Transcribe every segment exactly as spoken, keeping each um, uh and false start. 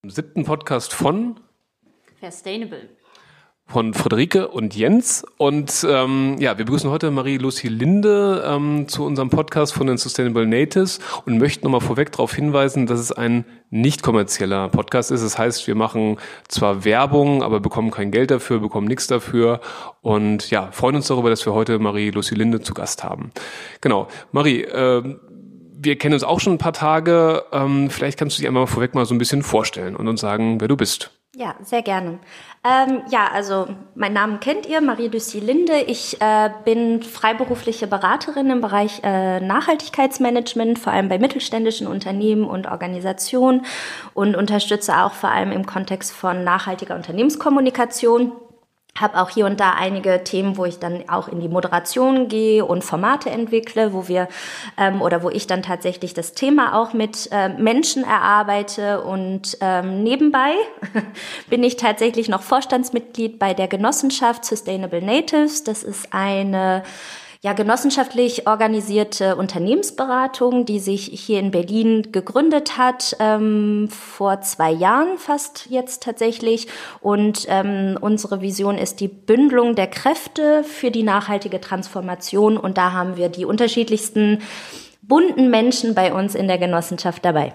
Siebten Podcast von Sustainable. Von Friederike und Jens. Und ähm, ja, wir begrüßen heute Marie-Lucy Linde ähm, zu unserem Podcast von den Sustainable Natives und möchten nochmal vorweg darauf hinweisen, dass es ein nicht kommerzieller Podcast ist. Das heißt, wir machen zwar Werbung, aber bekommen kein Geld dafür, bekommen nichts dafür und ja, freuen uns darüber, dass wir heute Marie-Lucy Linde zu Gast haben. Genau, Marie, äh, wir kennen uns auch schon ein paar Tage. Ähm, vielleicht kannst du dich einmal vorweg mal so ein bisschen vorstellen und uns sagen, wer du bist. Ja, sehr gerne. Ähm, ja, also mein Name kennt ihr, Marie-Lucy Linde. Ich äh, bin freiberufliche Beraterin im Bereich äh, Nachhaltigkeitsmanagement, vor allem bei mittelständischen Unternehmen und Organisationen und unterstütze auch vor allem im Kontext von nachhaltiger Unternehmenskommunikation. Habe auch hier und da einige Themen, wo ich dann auch in die Moderation gehe und Formate entwickle, wo wir ähm, oder wo ich dann tatsächlich das Thema auch mit äh, Menschen erarbeite. Und ähm, nebenbei bin ich tatsächlich noch Vorstandsmitglied bei der Genossenschaft Sustainable Natives. Das ist eine ja, genossenschaftlich organisierte Unternehmensberatung, die sich hier in Berlin gegründet hat, ähm, vor zwei Jahren fast jetzt tatsächlich. Und ähm, unsere Vision ist die Bündelung der Kräfte für die nachhaltige Transformation. Und da haben wir die unterschiedlichsten bunten Menschen bei uns in der Genossenschaft dabei.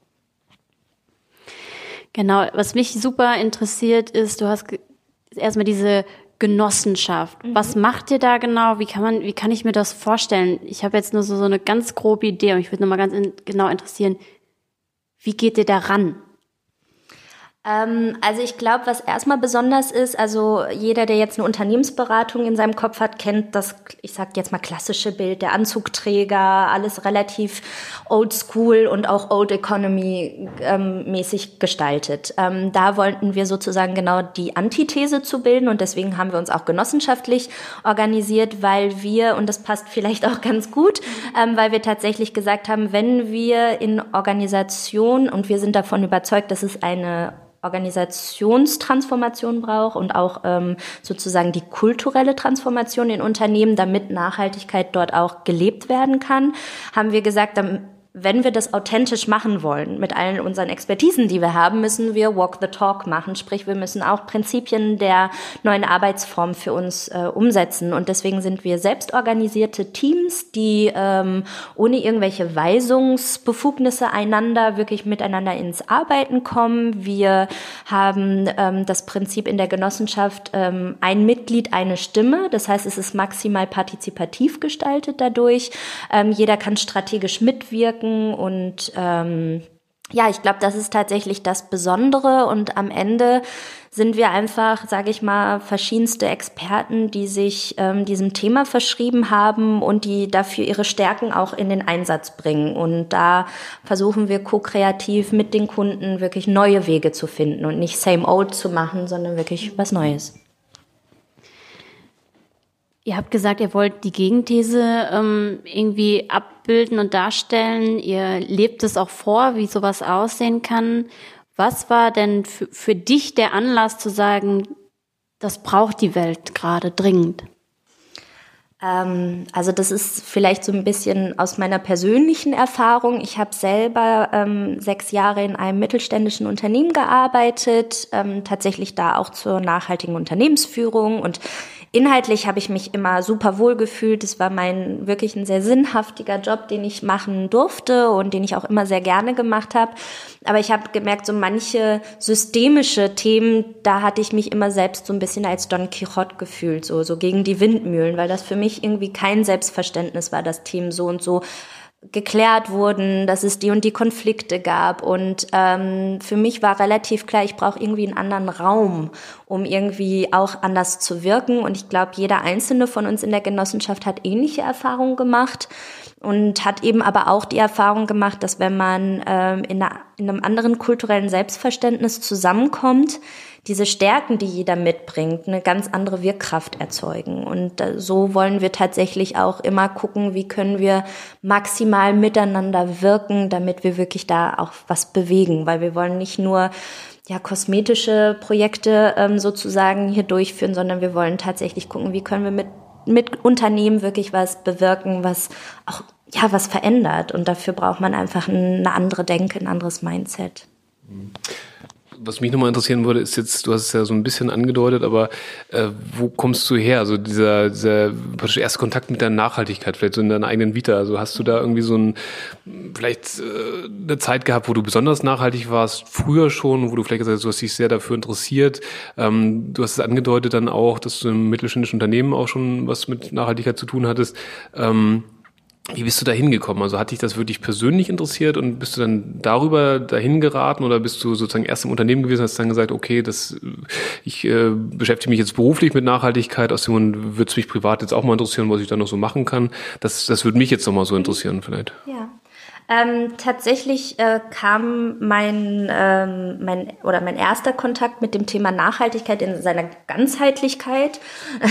Genau, was mich super interessiert ist, du hast erstmal diese Genossenschaft. Mhm. Was macht ihr da genau? Wie kann man, wie kann ich mir das vorstellen? Ich habe jetzt nur so, so eine ganz grobe Idee und ich würde noch mal ganz in, genau interessieren, wie geht ihr da ran? Ähm, also ich glaube, was erstmal besonders ist, also jeder, der jetzt eine Unternehmensberatung in seinem Kopf hat, kennt das, ich sag jetzt mal klassische Bild, der Anzugträger, alles relativ old school und auch old economy ähm, mäßig gestaltet. Ähm, da wollten wir sozusagen genau die Antithese zu bilden und deswegen haben wir uns auch genossenschaftlich organisiert, weil wir, und das passt vielleicht auch ganz gut, ähm, weil wir tatsächlich gesagt haben, wenn wir in Organisation, und wir sind davon überzeugt, dass es eine Organisationstransformation braucht und auch ähm, sozusagen die kulturelle Transformation in Unternehmen, damit Nachhaltigkeit dort auch gelebt werden kann, haben wir gesagt, dann, wenn wir das authentisch machen wollen, mit allen unseren Expertisen, die wir haben, müssen wir Walk the Talk machen. Sprich, wir müssen auch Prinzipien der neuen Arbeitsform für uns äh, umsetzen. Und deswegen sind wir selbstorganisierte Teams, die ähm, ohne irgendwelche Weisungsbefugnisse einander wirklich miteinander ins Arbeiten kommen. Wir haben ähm, das Prinzip in der Genossenschaft, ähm, ein Mitglied, eine Stimme. Das heißt, es ist maximal partizipativ gestaltet dadurch. Ähm, jeder kann strategisch mitwirken. Und ähm, ja, ich glaube, das ist tatsächlich das Besondere. Und am Ende sind wir einfach, sage ich mal, verschiedenste Experten, die sich ähm, diesem Thema verschrieben haben und die dafür ihre Stärken auch in den Einsatz bringen. Und da versuchen wir ko-kreativ mit den Kunden wirklich neue Wege zu finden und nicht same old zu machen, sondern wirklich was Neues. Ihr habt gesagt, ihr wollt die Gegenthese ähm, irgendwie abbilden und darstellen. Ihr lebt es auch vor, wie sowas aussehen kann. Was war denn für, für dich der Anlass zu sagen, das braucht die Welt gerade dringend? Ähm, also das ist vielleicht so ein bisschen aus meiner persönlichen Erfahrung. Ich habe selber ähm, sechs Jahre in einem mittelständischen Unternehmen gearbeitet, ähm, tatsächlich da auch zur nachhaltigen Unternehmensführung und inhaltlich habe ich mich immer super wohl gefühlt. Es war mein wirklich ein sehr sinnhaftiger Job, den ich machen durfte und den ich auch immer sehr gerne gemacht habe. Aber ich habe gemerkt, so manche systemische Themen, da hatte ich mich immer selbst so ein bisschen als Don Quixote gefühlt, so, so gegen die Windmühlen, weil das für mich irgendwie kein Selbstverständnis war, dass Themen so und so geklärt wurden, dass es die und die Konflikte gab. Und ähm, für mich war relativ klar, ich brauche irgendwie einen anderen Raum, um irgendwie auch anders zu wirken. Und ich glaube, jeder Einzelne von uns in der Genossenschaft hat ähnliche Erfahrungen gemacht und hat eben aber auch die Erfahrung gemacht, dass wenn man ähm, in, einer, in einem anderen kulturellen Selbstverständnis zusammenkommt, diese Stärken, die jeder mitbringt, eine ganz andere Wirkkraft erzeugen. Und so wollen wir tatsächlich auch immer gucken, wie können wir maximal miteinander wirken, damit wir wirklich da auch was bewegen. Weil wir wollen nicht nur ja kosmetische Projekte ähm, sozusagen hier durchführen, sondern wir wollen tatsächlich gucken, wie können wir mit mit Unternehmen wirklich was bewirken, was auch ja was verändert. Und dafür braucht man einfach eine andere Denke, ein anderes Mindset. Was mich nochmal interessieren würde, ist jetzt, du hast es ja so ein bisschen angedeutet, aber äh, wo kommst du her? Also dieser, dieser erste Kontakt mit der Nachhaltigkeit, vielleicht so in deiner eigenen Vita. Also hast du da irgendwie so ein, vielleicht äh, eine Zeit gehabt, wo du besonders nachhaltig warst, früher schon, wo du vielleicht gesagt hast, du hast dich sehr dafür interessiert. Ähm, du hast es angedeutet dann auch, dass du im mittelständischen Unternehmen auch schon was mit Nachhaltigkeit zu tun hattest. Ähm, Wie bist du da hingekommen? Also hat dich das wirklich persönlich interessiert und bist du dann darüber dahin geraten oder bist du sozusagen erst im Unternehmen gewesen und hast dann gesagt, okay, das, ich äh, beschäftige mich jetzt beruflich mit Nachhaltigkeit, aus dem Grund würde es mich privat jetzt auch mal interessieren, was ich da noch so machen kann. Das, das würde mich jetzt noch mal so interessieren vielleicht. Ja. Ähm, tatsächlich äh, kam mein, ähm, mein oder mein erster Kontakt mit dem Thema Nachhaltigkeit in seiner Ganzheitlichkeit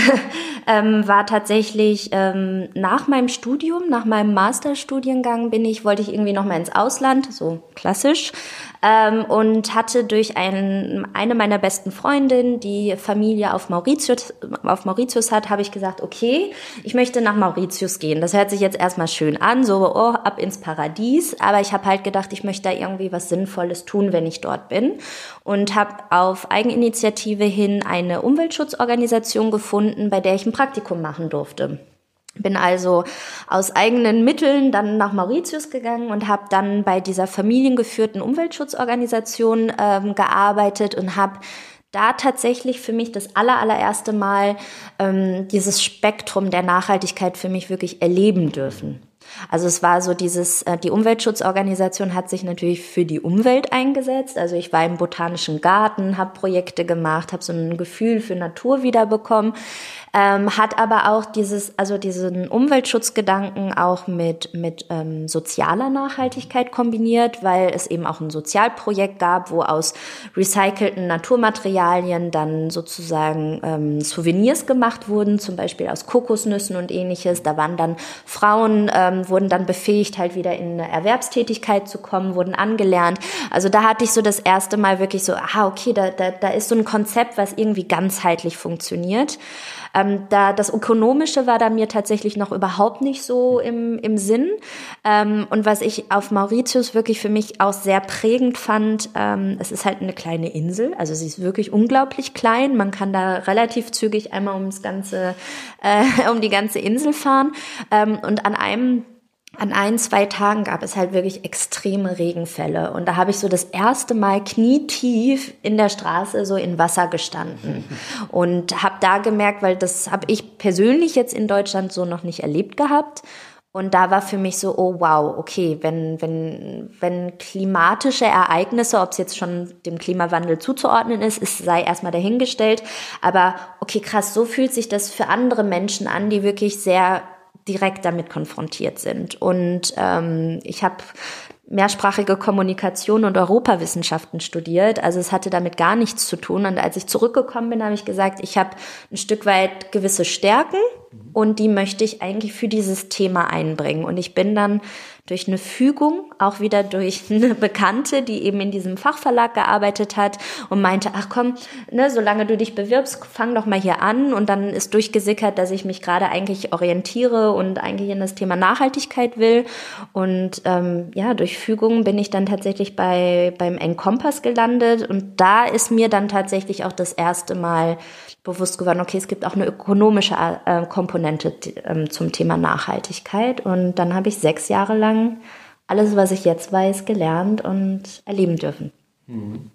ähm, war tatsächlich ähm, nach meinem Studium, nach meinem Masterstudiengang bin ich, wollte ich irgendwie noch mal ins Ausland, so klassisch, ähm, und hatte durch ein, eine meiner besten Freundinnen, die Familie auf Mauritius, auf Mauritius hat, habe ich gesagt, okay, ich möchte nach Mauritius gehen. Das hört sich jetzt erstmal schön an, so oh, ab ins Paradies. Aber ich habe halt gedacht, ich möchte da irgendwie was Sinnvolles tun, wenn ich dort bin. Und habe auf Eigeninitiative hin eine Umweltschutzorganisation gefunden, bei der ich ein Praktikum machen durfte. Bin also aus eigenen Mitteln dann nach Mauritius gegangen und habe dann bei dieser familiengeführten Umweltschutzorganisation ähm, gearbeitet und habe da tatsächlich für mich das aller, allererste Mal ähm, dieses Spektrum der Nachhaltigkeit für mich wirklich erleben dürfen. Also es war so dieses, äh, die Umweltschutzorganisation hat sich natürlich für die Umwelt eingesetzt. Also ich war im Botanischen Garten, habe Projekte gemacht, habe so ein Gefühl für Natur wiederbekommen, ähm, hat aber auch dieses, also diesen Umweltschutzgedanken auch mit mit ähm, sozialer Nachhaltigkeit kombiniert, weil es eben auch ein Sozialprojekt gab, wo aus recycelten Naturmaterialien dann sozusagen ähm, Souvenirs gemacht wurden, zum Beispiel aus Kokosnüssen und ähnliches. Da waren dann Frauen ähm, wurden dann befähigt, halt wieder in eine Erwerbstätigkeit zu kommen, wurden angelernt. Also da hatte ich so das erste Mal wirklich so, ah, okay, da, da, da ist so ein Konzept, was irgendwie ganzheitlich funktioniert. Ähm, da das Ökonomische war da mir tatsächlich noch überhaupt nicht so im, im Sinn. Ähm, und was ich auf Mauritius wirklich für mich auch sehr prägend fand, ähm, es ist halt eine kleine Insel, also sie ist wirklich unglaublich klein. Man kann da relativ zügig einmal ums ganze, äh, um die ganze Insel fahren. Ähm, und an einem An ein, zwei Tagen gab es halt wirklich extreme Regenfälle. Und da habe ich so das erste Mal knietief in der Straße so in Wasser gestanden. Und habe da gemerkt, weil das habe ich persönlich jetzt in Deutschland so noch nicht erlebt gehabt. Und da war für mich so, oh wow, okay, wenn wenn wenn klimatische Ereignisse, ob es jetzt schon dem Klimawandel zuzuordnen ist, ist sei erstmal dahingestellt. Aber okay, krass, so fühlt sich das für andere Menschen an, die wirklich sehr direkt damit konfrontiert sind. Und ähm, ich habe mehrsprachige Kommunikation und Europawissenschaften studiert. Also es hatte damit gar nichts zu tun. Und als ich zurückgekommen bin, habe ich gesagt, ich habe ein Stück weit gewisse Stärken und die möchte ich eigentlich für dieses Thema einbringen. Und ich bin dann durch eine Fügung, auch wieder durch eine Bekannte, die eben in diesem Fachverlag gearbeitet hat und meinte, ach komm, ne, solange du dich bewirbst, fang doch mal hier an. Und dann ist durchgesickert, dass ich mich gerade eigentlich orientiere und eigentlich in das Thema Nachhaltigkeit will. Und ähm, ja, durch Fügung bin ich dann tatsächlich bei beim Encompass gelandet. Und da ist mir dann tatsächlich auch das erste Mal bewusst geworden, okay, es gibt auch eine ökonomische äh, Komponente äh, zum Thema Nachhaltigkeit. Und dann habe ich sechs Jahre lang alles, was ich jetzt weiß, gelernt und erleben dürfen. Mhm.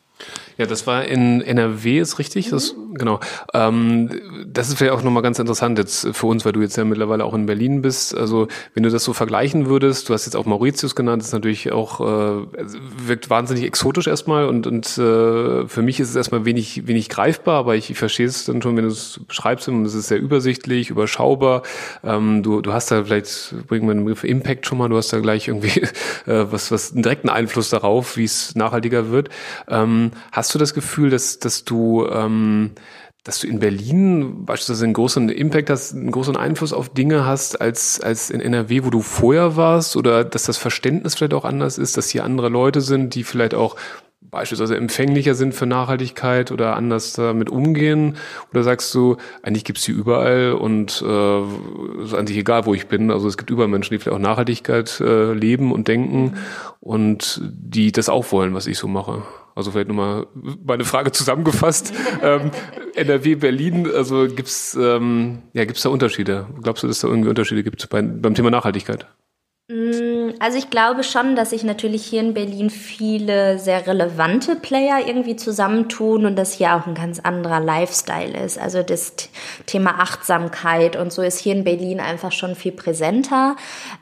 Ja, das war in N R W, ist richtig? Mhm. Das, genau. Ähm, das ist vielleicht auch nochmal ganz interessant jetzt für uns, weil du jetzt ja mittlerweile auch in Berlin bist. Also wenn du das so vergleichen würdest, du hast jetzt auch Mauritius genannt, das ist natürlich auch, äh, wirkt wahnsinnig exotisch erstmal und, und äh, für mich ist es erstmal wenig, wenig greifbar, aber ich, ich verstehe es dann schon, wenn du es beschreibst, und es ist sehr übersichtlich, überschaubar. Ähm, du, du hast da vielleicht, bringen wir den Begriff Impact schon mal, du hast da gleich irgendwie äh, was, was einen direkten Einfluss darauf, wie es nachhaltiger wird. Ähm, hast du das Gefühl, dass, dass du, ähm, dass du in Berlin beispielsweise einen großen Impact hast, einen großen Einfluss auf Dinge hast, als, als in N R W, wo du vorher warst, oder dass das Verständnis vielleicht auch anders ist, dass hier andere Leute sind, die vielleicht auch beispielsweise empfänglicher sind für Nachhaltigkeit oder anders damit umgehen? Oder sagst du, eigentlich gibt's die überall und äh, ist eigentlich egal, wo ich bin. Also es gibt überall Menschen, die vielleicht auch Nachhaltigkeit äh, leben und denken und die das auch wollen, was ich so mache. Also vielleicht nochmal meine Frage zusammengefasst. ähm, N R W, Berlin, also gibt's ähm, ja, gibt's da Unterschiede? Glaubst du, dass es da irgendwie Unterschiede gibt bei, beim Thema Nachhaltigkeit? Also ich glaube schon, dass sich natürlich hier in Berlin viele sehr relevante Player irgendwie zusammentun und dass hier auch ein ganz anderer Lifestyle ist. Also das Thema Achtsamkeit und so ist hier in Berlin einfach schon viel präsenter.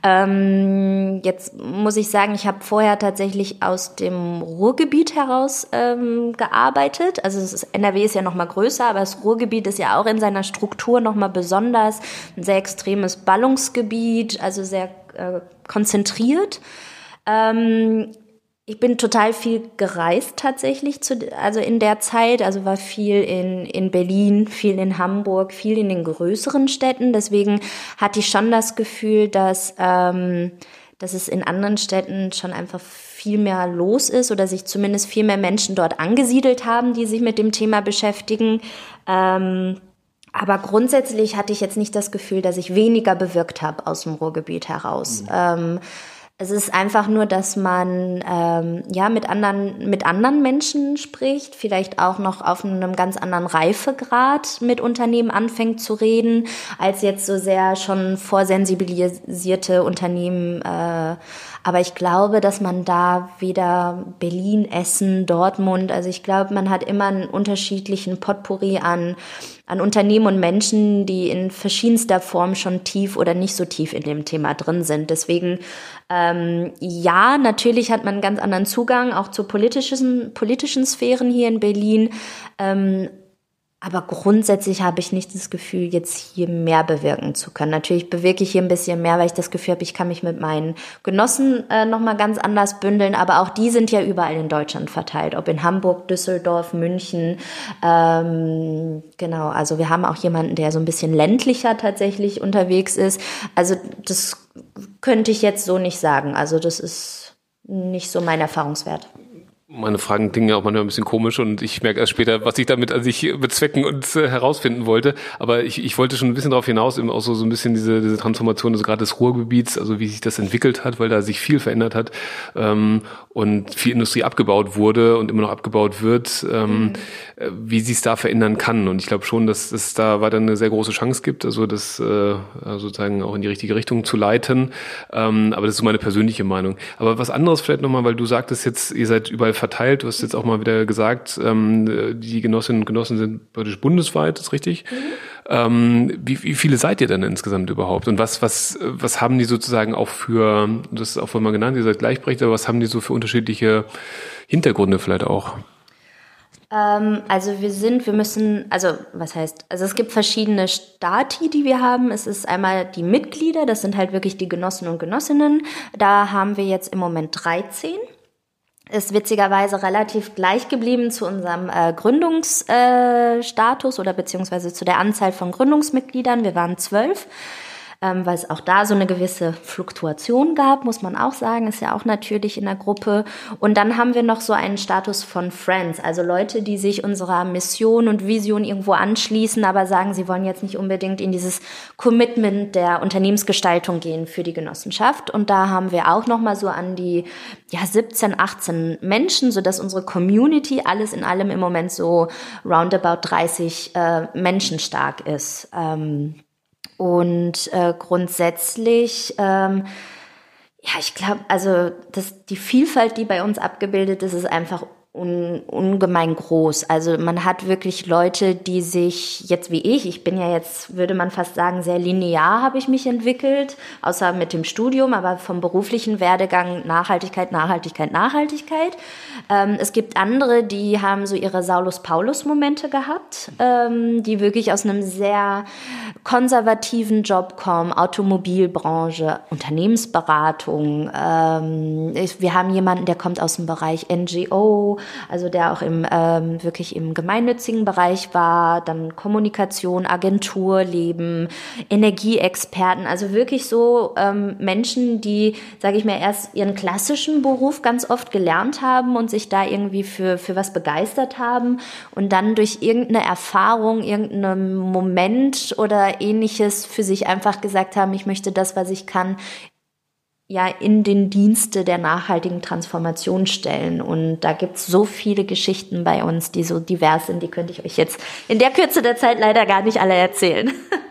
Ähm, jetzt muss ich sagen, ich habe vorher tatsächlich aus dem Ruhrgebiet heraus ähm, gearbeitet. Also das ist, N R W ist ja noch mal größer, aber das Ruhrgebiet ist ja auch in seiner Struktur noch mal besonders. Ein sehr extremes Ballungsgebiet, also sehr äh, konzentriert. Ähm, ich bin total viel gereist tatsächlich, zu, also in der Zeit, also war viel in, in Berlin, viel in Hamburg, viel in den größeren Städten. Deswegen hatte ich schon das Gefühl, dass, ähm, dass es in anderen Städten schon einfach viel mehr los ist oder sich zumindest viel mehr Menschen dort angesiedelt haben, die sich mit dem Thema beschäftigen. Ähm, Aber grundsätzlich hatte ich jetzt nicht das Gefühl, dass ich weniger bewirkt habe aus dem Ruhrgebiet heraus. Mhm. Ähm, es ist einfach nur, dass man ähm, ja mit anderen mit anderen Menschen spricht, vielleicht auch noch auf einem ganz anderen Reifegrad mit Unternehmen anfängt zu reden, als jetzt so sehr schon vorsensibilisierte Unternehmen. Äh, aber ich glaube, dass man da weder Berlin, Essen, Dortmund, also ich glaube, man hat immer einen unterschiedlichen Potpourri an an Unternehmen und Menschen, die in verschiedenster Form schon tief oder nicht so tief in dem Thema drin sind. Deswegen, ähm, ja, natürlich hat man einen ganz anderen Zugang auch zu politischen, politischen Sphären hier in Berlin. Ähm, aber grundsätzlich habe ich nicht das Gefühl, jetzt hier mehr bewirken zu können. Natürlich bewirke ich hier ein bisschen mehr, weil ich das Gefühl habe, ich kann mich mit meinen Genossen äh, nochmal ganz anders bündeln. Aber auch die sind ja überall in Deutschland verteilt, ob in Hamburg, Düsseldorf, München. Ähm, genau, also wir haben auch jemanden, der so ein bisschen ländlicher tatsächlich unterwegs ist. Also das könnte ich jetzt so nicht sagen. Also das ist nicht so mein Erfahrungswert. Meine Fragen klingen ja auch manchmal ein bisschen komisch und ich merke erst später, was ich damit an sich bezwecken und äh, herausfinden wollte. Aber ich, ich wollte schon ein bisschen darauf hinaus, eben auch so, so ein bisschen diese, diese Transformation, also gerade des Ruhrgebiets, also wie sich das entwickelt hat, weil da sich viel verändert hat ähm, und viel Industrie abgebaut wurde und immer noch abgebaut wird, ähm, mhm. wie sich es da verändern kann. Und ich glaube schon, dass es da weiter eine sehr große Chance gibt, also das äh, sozusagen auch in die richtige Richtung zu leiten. Ähm, aber das ist so meine persönliche Meinung. Aber was anderes vielleicht nochmal, weil du sagtest jetzt, ihr seid überall verteilt. Du hast jetzt auch mal wieder gesagt, ähm, die Genossinnen und Genossen sind praktisch bundesweit, ist richtig? Mhm. Ähm, wie, wie viele seid ihr denn insgesamt überhaupt? Und was, was, was haben die sozusagen auch für, das ist auch vorhin mal genannt, ihr seid gleichberechtigt, aber was haben die so für unterschiedliche Hintergründe vielleicht auch? Ähm, also wir sind, wir müssen, also was heißt, also es gibt verschiedene Stati, die wir haben. Es ist einmal die Mitglieder, das sind halt wirklich die Genossen und Genossinnen. Da haben wir jetzt im Moment dreizehn. Ist witzigerweise relativ gleich geblieben zu unserem äh, Gründungsstatus äh, oder beziehungsweise zu der Anzahl von Gründungsmitgliedern. Wir waren zwölf, ähm, weil es auch da so eine gewisse Fluktuation gab, muss man auch sagen, ist ja auch natürlich in der Gruppe. Und dann haben wir noch so einen Status von Friends, also Leute, die sich unserer Mission und Vision irgendwo anschließen, aber sagen, sie wollen jetzt nicht unbedingt in dieses Commitment der Unternehmensgestaltung gehen für die Genossenschaft. Und da haben wir auch noch mal so an die ja siebzehn, achtzehn Menschen, sodass unsere Community alles in allem im Moment so roundabout dreißig äh, Menschen stark ist. Ähm, Und äh, grundsätzlich, ähm, ja, ich glaube, also das, die Vielfalt, die bei uns abgebildet ist, ist einfach un, ungemein groß. Also man hat wirklich Leute, die sich jetzt wie ich, ich bin ja jetzt, würde man fast sagen, sehr linear habe ich mich entwickelt, außer mit dem Studium, aber vom beruflichen Werdegang Nachhaltigkeit, Nachhaltigkeit, Nachhaltigkeit. Ähm, es gibt andere, die haben so ihre Saulus-Paulus-Momente gehabt, ähm, die wirklich aus einem sehr konservativen Job kommen, Automobilbranche, Unternehmensberatung. Ähm, ich, wir haben jemanden, der kommt aus dem Bereich N G O, also der auch im ähm, wirklich im gemeinnützigen Bereich war, dann Kommunikation, Agenturleben, Energieexperten, also wirklich so ähm, Menschen, die, sage ich mal, erst ihren klassischen Beruf ganz oft gelernt haben und sich da irgendwie für für was begeistert haben und dann durch irgendeine Erfahrung, irgendeinen Moment oder Ähnliches für sich einfach gesagt haben, ich möchte das, was ich kann, ja in den Dienste der nachhaltigen Transformation stellen. Und da gibt's so viele Geschichten bei uns, die so divers sind, die könnte ich euch jetzt in der Kürze der Zeit leider gar nicht alle erzählen.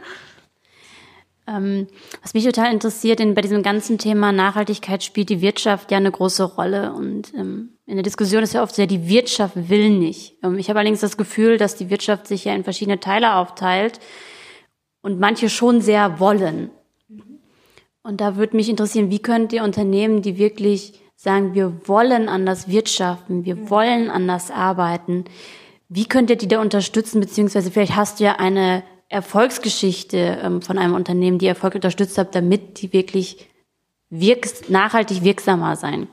Ähm, was mich total interessiert, denn bei diesem ganzen Thema Nachhaltigkeit spielt die Wirtschaft ja eine große Rolle. Und ähm, in der Diskussion ist ja oft so, ja, die Wirtschaft will nicht. Ähm, ich habe allerdings das Gefühl, dass die Wirtschaft sich ja in verschiedene Teile aufteilt und manche schon sehr wollen. Und da würde mich interessieren, wie könnt ihr Unternehmen, die wirklich sagen, wir wollen anders wirtschaften, wir wollen anders arbeiten, wie könnt ihr die da unterstützen, beziehungsweise vielleicht hast du ja eine Erfolgsgeschichte ähm, von einem Unternehmen, die Erfolg unterstützt hat, damit die wirklich wirks- nachhaltig wirksamer sein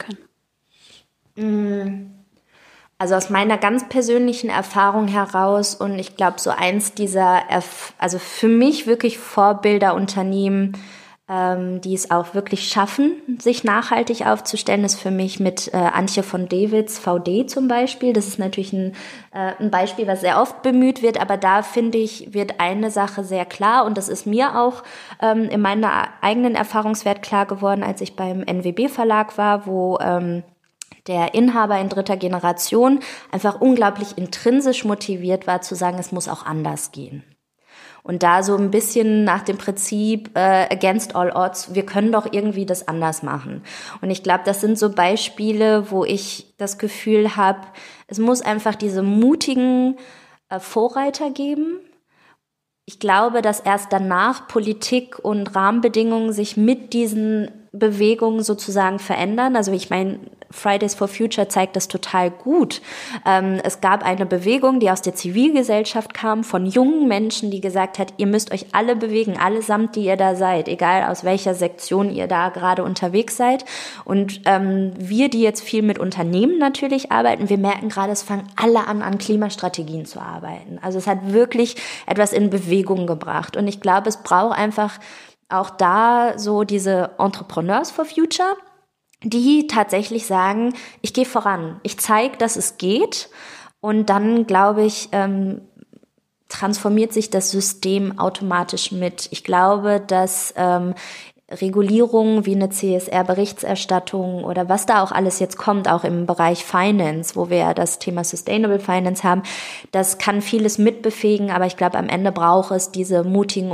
können? Also aus meiner ganz persönlichen Erfahrung heraus und ich glaube, so eins dieser, Erf- also für mich wirklich Vorbilderunternehmen, ähm, die es auch wirklich schaffen, sich nachhaltig aufzustellen, ist für mich mit äh, Antje von Dewitz, V D zum Beispiel. Das ist natürlich ein, äh, ein Beispiel, was sehr oft bemüht wird, aber da finde ich, wird eine Sache sehr klar und das ist mir auch ähm, in meiner eigenen Erfahrungswert klar geworden, als ich beim N W B Verlag war, wo ähm, der Inhaber in dritter Generation einfach unglaublich intrinsisch motiviert war, zu sagen, es muss auch anders gehen. Und da so ein bisschen nach dem Prinzip äh, against all odds, wir können doch irgendwie das anders machen. Und ich glaube, das sind so Beispiele, wo ich das Gefühl habe, es muss einfach diese mutigen äh, Vorreiter geben. Ich glaube, dass erst danach Politik und Rahmenbedingungen sich mit diesen Bewegungen sozusagen verändern. Also ich meine, Fridays for Future zeigt das total gut. Ähm, es gab eine Bewegung, die aus der Zivilgesellschaft kam, von jungen Menschen, die gesagt hat, ihr müsst euch alle bewegen, allesamt, die ihr da seid, egal aus welcher Sektion ihr da gerade unterwegs seid. Und ähm, wir, die jetzt viel mit Unternehmen natürlich arbeiten, wir merken gerade, es fangen alle an, an Klimastrategien zu arbeiten. Also es hat wirklich etwas in Bewegung gebracht. Und ich glaube, es braucht einfach auch da so diese Entrepreneurs for Future, die tatsächlich sagen, ich gehe voran, ich zeige, dass es geht und dann, glaube ich, ähm, transformiert sich das System automatisch mit. Ich glaube, dass ähm, Regulierungen wie eine C S R-Berichterstattung oder was da auch alles jetzt kommt, auch im Bereich Finance, wo wir ja das Thema Sustainable Finance haben, das kann vieles mitbefähigen, aber ich glaube, am Ende braucht es diese mutigen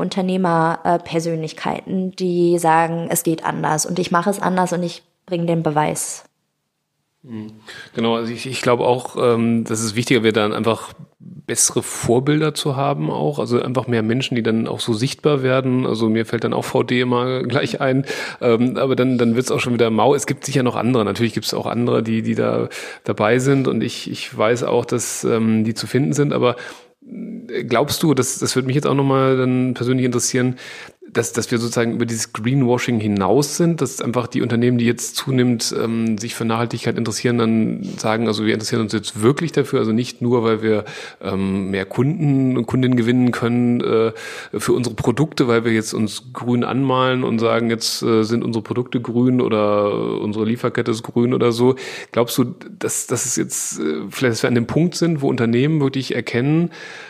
Unternehmerpersönlichkeiten, die sagen, es geht anders und ich mache es anders und ich bringe den Beweis. Genau, also ich, ich glaube auch, ähm, dass es wichtiger wird, dann einfach bessere Vorbilder zu haben auch, also einfach mehr Menschen, die dann auch so sichtbar werden. Also mir fällt dann auch V D immer gleich ein, ähm, aber dann dann wird es auch schon wieder mau. Es gibt sicher noch andere, natürlich gibt es auch andere, die die da dabei sind und ich ich weiß auch, dass ähm, die zu finden sind, aber glaubst du, das, das würde mich jetzt auch nochmal dann persönlich interessieren, dass, dass wir sozusagen über dieses Greenwashing hinaus sind, dass einfach die Unternehmen, die jetzt zunehmend ähm, sich für Nachhaltigkeit interessieren, dann sagen, also wir interessieren uns jetzt wirklich dafür, also nicht nur, weil wir ähm, mehr Kunden und Kundinnen gewinnen können äh, für unsere Produkte, weil wir jetzt uns grün anmalen und sagen, jetzt äh, sind unsere Produkte grün oder unsere Lieferkette ist grün oder so. Glaubst du, dass, dass es jetzt äh, vielleicht, dass wir an dem Punkt sind, wo Unternehmen wirklich erkennen,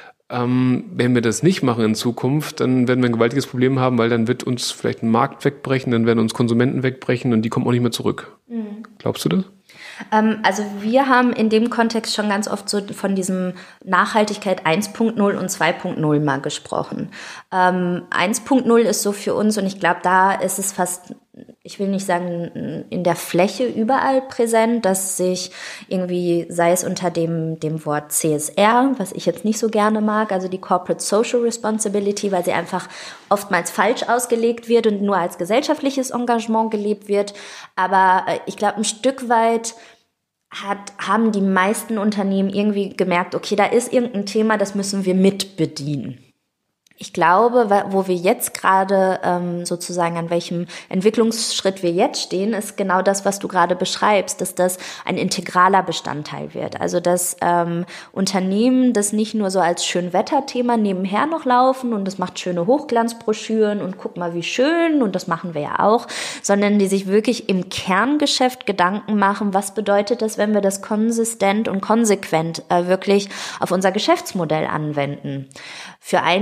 Ähm, wenn wir das nicht machen in Zukunft, dann werden wir ein gewaltiges Problem haben, weil dann wird uns vielleicht ein Markt wegbrechen, dann werden uns Konsumenten wegbrechen und die kommen auch nicht mehr zurück. Mhm. Glaubst du das? Ähm, also wir haben in dem Kontext schon ganz oft so von diesem Nachhaltigkeit eins Punkt null und zwei Punkt null mal gesprochen. Ähm, eins Punkt null ist so für uns und ich glaube, da ist es fast, ich will nicht sagen in der Fläche überall präsent, dass sich irgendwie, sei es unter dem, dem Wort C S R, was ich jetzt nicht so gerne mag, also die Corporate Social Responsibility, weil sie einfach oftmals falsch ausgelegt wird und nur als gesellschaftliches Engagement gelebt wird. Aber ich glaube, ein Stück weit hat, haben die meisten Unternehmen irgendwie gemerkt, okay, da ist irgendein Thema, das müssen wir mit bedienen. Ich glaube, wo wir jetzt gerade ähm, sozusagen an welchem Entwicklungsschritt wir jetzt stehen, ist genau das, was du gerade beschreibst, dass das ein integraler Bestandteil wird. Also dass ähm, Unternehmen das nicht nur so als Schönwetterthema nebenher noch laufen und das macht schöne Hochglanzbroschüren und guck mal, wie schön und das machen wir ja auch, sondern die sich wirklich im Kerngeschäft Gedanken machen, was bedeutet das, wenn wir das konsistent und konsequent äh, wirklich auf unser Geschäftsmodell anwenden. Für einige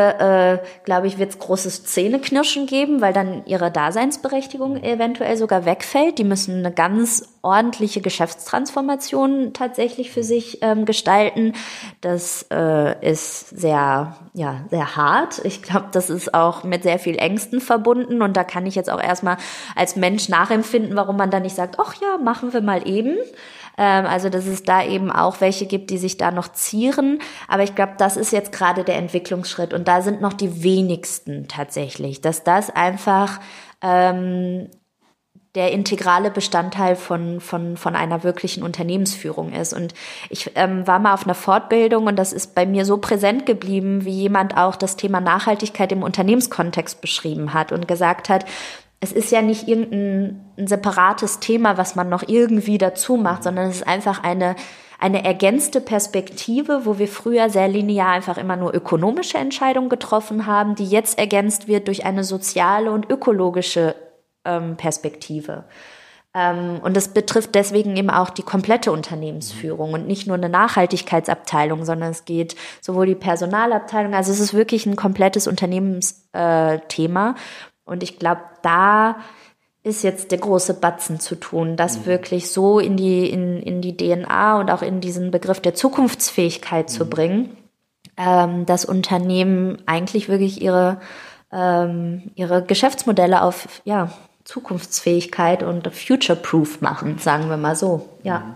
Ende, äh, glaube ich, wird es großes Zähneknirschen geben, weil dann ihre Daseinsberechtigung eventuell sogar wegfällt. Die müssen eine ganz ordentliche Geschäftstransformation tatsächlich für sich ähm, gestalten. Das äh, ist sehr, ja, sehr hart. Ich glaube, das ist auch mit sehr viel Ängsten verbunden. Und da kann ich jetzt auch erstmal als Mensch nachempfinden, warum man dann nicht sagt, ach ja, machen wir mal eben. Also dass es da eben auch welche gibt, die sich da noch zieren. Aber ich glaube, das ist jetzt gerade der Entwicklungsschritt. Und da sind noch die wenigsten tatsächlich. Dass das einfach ähm, der integrale Bestandteil von, von, von einer wirklichen Unternehmensführung ist. Und ich ähm, war mal auf einer Fortbildung und das ist bei mir so präsent geblieben, wie jemand auch das Thema Nachhaltigkeit im Unternehmenskontext beschrieben hat und gesagt hat, es ist ja nicht irgendein ein separates Thema, was man noch irgendwie dazu macht, sondern es ist einfach eine, eine ergänzte Perspektive, wo wir früher sehr linear einfach immer nur ökonomische Entscheidungen getroffen haben, die jetzt ergänzt wird durch eine soziale und ökologische ähm, Perspektive. Ähm, und das betrifft deswegen eben auch die komplette Unternehmensführung und nicht nur eine Nachhaltigkeitsabteilung, sondern es geht sowohl die Personalabteilung, also es ist wirklich ein komplettes Unternehmensthema. Und ich glaube, da ist jetzt der große Batzen zu tun, das mhm. wirklich so in die, in, in die D N A und auch in diesen Begriff der Zukunftsfähigkeit mhm. zu bringen, ähm, dass Unternehmen eigentlich wirklich ihre, ähm, ihre Geschäftsmodelle auf ja, Zukunftsfähigkeit und future-proof machen, sagen wir mal so. Ja.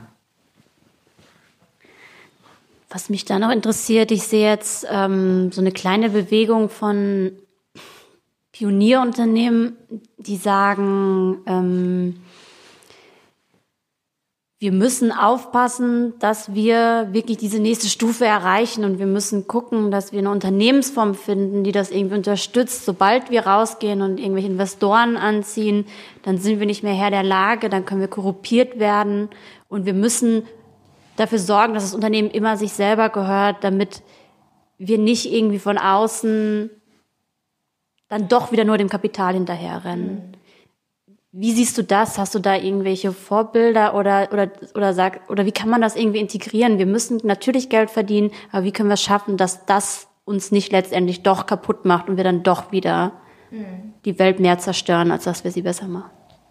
Was mich da noch interessiert, ich sehe jetzt ähm, so eine kleine Bewegung von Pionierunternehmen, die sagen, ähm, wir müssen aufpassen, dass wir wirklich diese nächste Stufe erreichen und wir müssen gucken, dass wir eine Unternehmensform finden, die das irgendwie unterstützt. Sobald wir rausgehen und irgendwelche Investoren anziehen, dann sind wir nicht mehr Herr der Lage, dann können wir korrumpiert werden und wir müssen dafür sorgen, dass das Unternehmen immer sich selber gehört, damit wir nicht irgendwie von außen dann doch wieder nur dem Kapital hinterherrennen. Wie siehst du das? Hast du da irgendwelche Vorbilder oder oder oder sag oder wie kann man das irgendwie integrieren? Wir müssen natürlich Geld verdienen, aber wie können wir es schaffen, dass das uns nicht letztendlich doch kaputt macht und wir dann doch wieder mhm. die Welt mehr zerstören, als dass wir sie besser machen?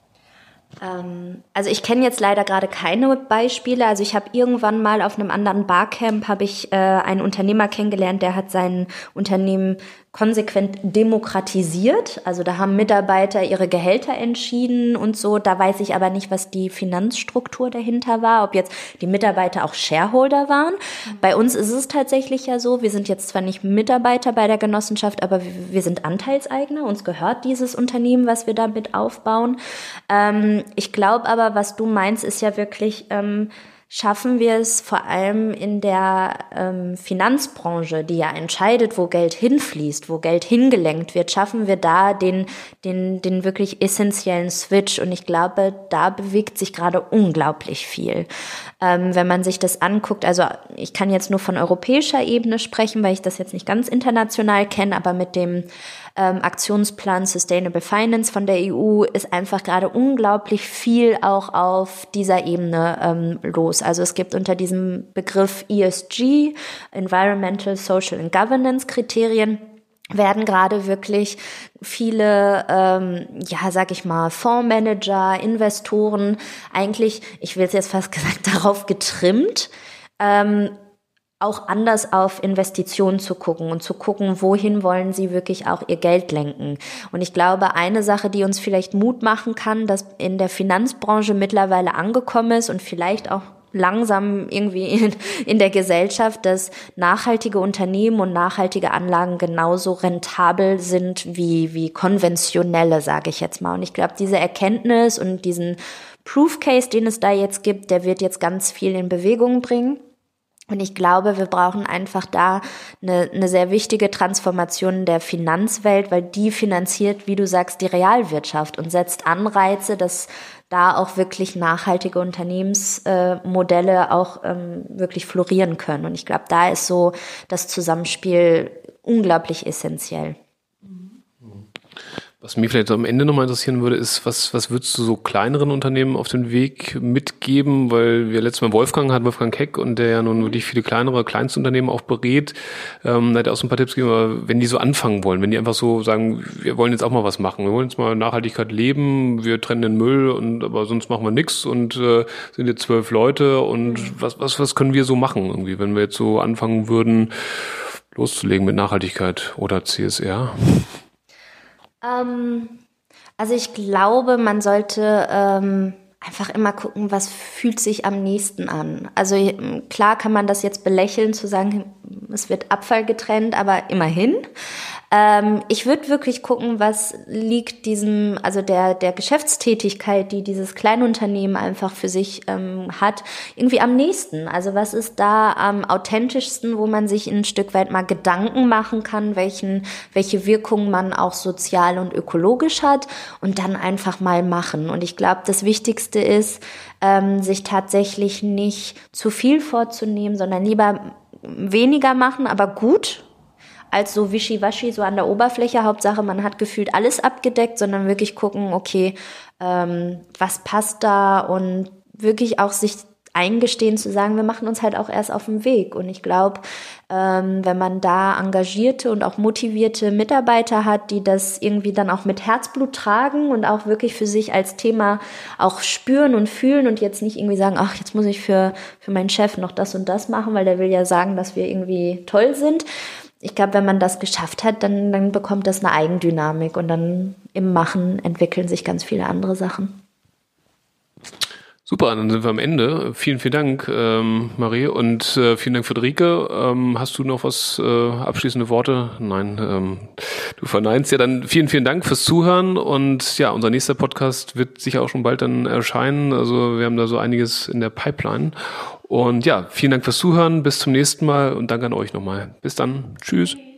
Also ich kenne jetzt leider gerade keine Beispiele. Also ich habe irgendwann mal auf einem anderen Barcamp habe ich äh, einen Unternehmer kennengelernt, der hat sein Unternehmen konsequent demokratisiert. Also da haben Mitarbeiter ihre Gehälter entschieden und so. Da weiß ich aber nicht, was die Finanzstruktur dahinter war, ob jetzt die Mitarbeiter auch Shareholder waren. Mhm. Bei uns ist es tatsächlich ja so, wir sind jetzt zwar nicht Mitarbeiter bei der Genossenschaft, aber wir sind Anteilseigner. Uns gehört dieses Unternehmen, was wir damit aufbauen. Ähm, ich glaube aber, was du meinst, ist ja wirklich, ähm, schaffen wir es vor allem in der ähm, Finanzbranche, die ja entscheidet, wo Geld hinfließt, wo Geld hingelenkt wird, schaffen wir da den, den, den wirklich essentiellen Switch. Und ich glaube, da bewegt sich gerade unglaublich viel. Ähm, wenn man sich das anguckt, also ich kann jetzt nur von europäischer Ebene sprechen, weil ich das jetzt nicht ganz international kenne, aber mit dem ähm, Aktionsplan Sustainable Finance von der E U ist einfach gerade unglaublich viel auch auf dieser Ebene ähm, los. Also es gibt unter diesem Begriff E S G, Environmental, Social and Governance Kriterien, werden gerade wirklich viele, ähm, ja, sag ich mal, Fondsmanager, Investoren eigentlich, ich will es jetzt fast gesagt, darauf getrimmt, ähm, auch anders auf Investitionen zu gucken und zu gucken, wohin wollen sie wirklich auch ihr Geld lenken. Und ich glaube, eine Sache, die uns vielleicht Mut machen kann, dass in der Finanzbranche mittlerweile angekommen ist und vielleicht auch langsam irgendwie in, in der Gesellschaft, dass nachhaltige Unternehmen und nachhaltige Anlagen genauso rentabel sind wie, wie konventionelle, sage ich jetzt mal. Und ich glaube, diese Erkenntnis und diesen Proof Case, den es da jetzt gibt, der wird jetzt ganz viel in Bewegung bringen. Und ich glaube, wir brauchen einfach da eine, eine sehr wichtige Transformation der Finanzwelt, weil die finanziert, wie du sagst, die Realwirtschaft und setzt Anreize, dass da auch wirklich nachhaltige Unternehmensmodelle äh, auch ähm, wirklich florieren können. Und ich glaube, da ist so das Zusammenspiel unglaublich essentiell. Was mich vielleicht am Ende nochmal interessieren würde, ist, was, was würdest du so kleineren Unternehmen auf den Weg mitgeben? Weil wir letztes Mal Wolfgang hatten, Wolfgang Keck, und der ja nun wirklich viele kleinere Kleinstunternehmen auch berät, ähm, hat er auch so ein paar Tipps gegeben, aber wenn die so anfangen wollen, wenn die einfach so sagen, wir wollen jetzt auch mal was machen, wir wollen jetzt mal Nachhaltigkeit leben, wir trennen den Müll, und aber sonst machen wir nichts und äh, sind jetzt zwölf Leute und was, was, was können wir so machen irgendwie, wenn wir jetzt so anfangen würden, loszulegen mit Nachhaltigkeit oder C S R? Ähm, also ich glaube, man sollte ähm, einfach immer gucken, was fühlt sich am nächsten an. Also klar kann man das jetzt belächeln, zu sagen, es wird Abfall getrennt, aber immerhin. Ähm, ich würde wirklich gucken, was liegt diesem, also der der Geschäftstätigkeit, die dieses Kleinunternehmen einfach für sich ähm, hat, irgendwie am nächsten. Also was ist da am authentischsten, wo man sich ein Stück weit mal Gedanken machen kann, welchen welche Wirkung man auch sozial und ökologisch hat, und dann einfach mal machen. Und ich glaube, das Wichtigste ist, ähm, sich tatsächlich nicht zu viel vorzunehmen, sondern lieber weniger machen, aber gut, als so wischiwaschi, so an der Oberfläche. Hauptsache, man hat gefühlt alles abgedeckt, sondern wirklich gucken, okay, ähm, was passt da, und wirklich auch sich eingestehen zu sagen, wir machen uns halt auch erst auf den Weg. Und ich glaube, ähm, wenn man da engagierte und auch motivierte Mitarbeiter hat, die das irgendwie dann auch mit Herzblut tragen und auch wirklich für sich als Thema auch spüren und fühlen und jetzt nicht irgendwie sagen, ach, jetzt muss ich für, für meinen Chef noch das und das machen, weil der will ja sagen, dass wir irgendwie toll sind. Ich glaube, wenn man das geschafft hat, dann, dann bekommt das eine Eigendynamik, und dann im Machen entwickeln sich ganz viele andere Sachen. Super, dann sind wir am Ende. Vielen, vielen Dank, ähm, Marie, und äh, vielen Dank, Friederike. Ähm, hast du noch was, äh, abschließende Worte? Nein, ähm, du verneinst. Ja, dann vielen, vielen Dank fürs Zuhören, und ja, unser nächster Podcast wird sicher auch schon bald dann erscheinen. Also wir haben da so einiges in der Pipeline. Und ja, vielen Dank fürs Zuhören. Bis zum nächsten Mal, und danke an euch nochmal. Bis dann. Tschüss.